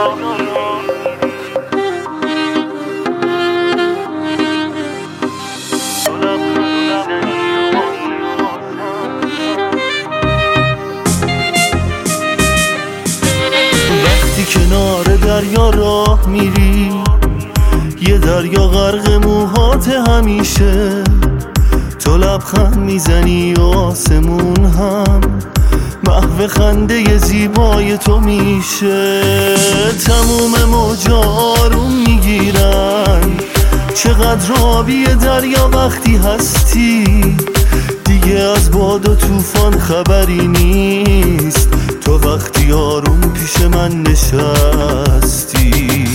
وقتی کنار دریا راه میری، یه دریا غرق موهات همیشه، تو لبخند میزنی آسمون هم محو خنده زیبای تو میشه. تموم موجا آروم میگیرن، چقدر آبی دریا وقتی هستی، دیگه از باد و طوفان خبری نیست، تو وقتی آروم پیش من نشستی.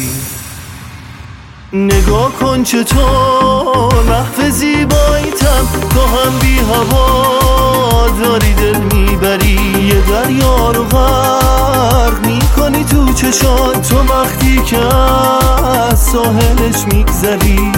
نگاه کن چطور محو زیباییتم، تو هم بی هوا داری دل میبری، یه دریا رو غرق میکنی تو چشات، تو وقتی که از ساحلش میگذری.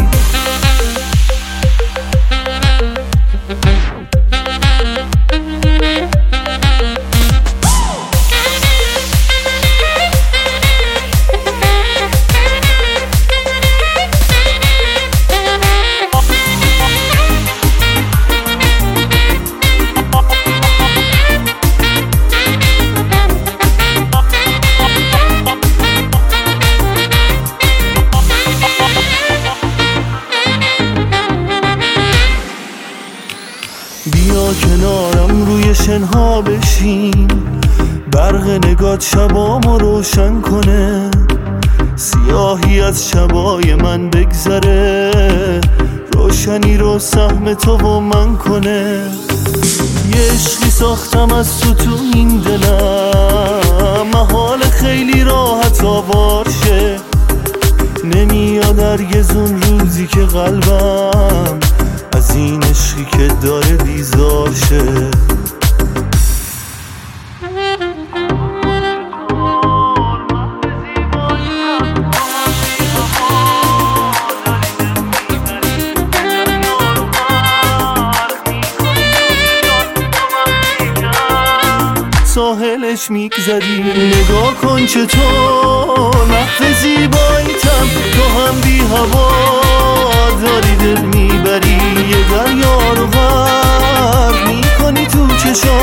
بیا کنارم روی شنها بشین، برق نگات شبامو روشن کنه، سیاهی از شبای من بگذره، روشنی رو سهم تو و من کنه. یه عشقی ساختم از تو این دلم، محال خیلی راحت آوار شه، نمیاد هرگز اون روزی که قلبم از این عشقی که داره بیزار شه. ساحلش میگذری، نگاه کن چطور محو زیباییتم، تو هم بی هوا داری دل میبری، یه دریا رو غرق میکنی تو چشات.